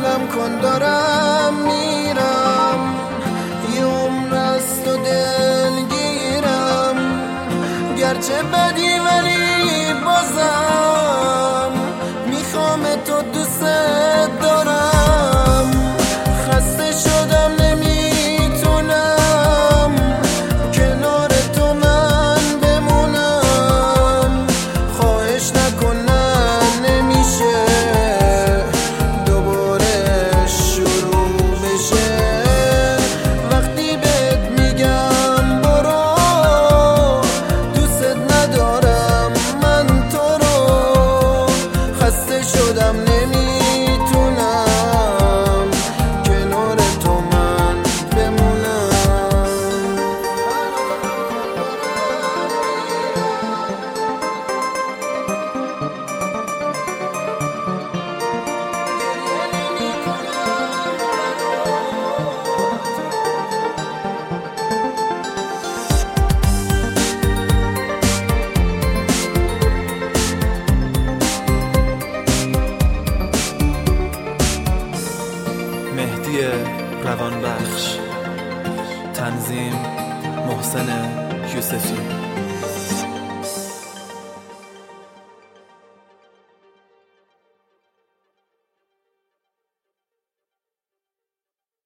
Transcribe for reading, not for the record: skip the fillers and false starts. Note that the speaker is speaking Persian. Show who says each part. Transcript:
Speaker 1: باورم کن دارم میرم، یه عمر از تو دلگیرم، گرچه بدی ولی بازم میخوام تو دوست دارم. خسته شدم نمیتونم کنار تو من بمونم، خواهش نکن نمیشه دوباره شروع بشه. وقتی بهت میگم برو دوست ندارم من تو رو، خسته شدم نمیتونم کنار تو من بمونم.
Speaker 2: مهدی روانبخش، تنظیم محسن یوسفی.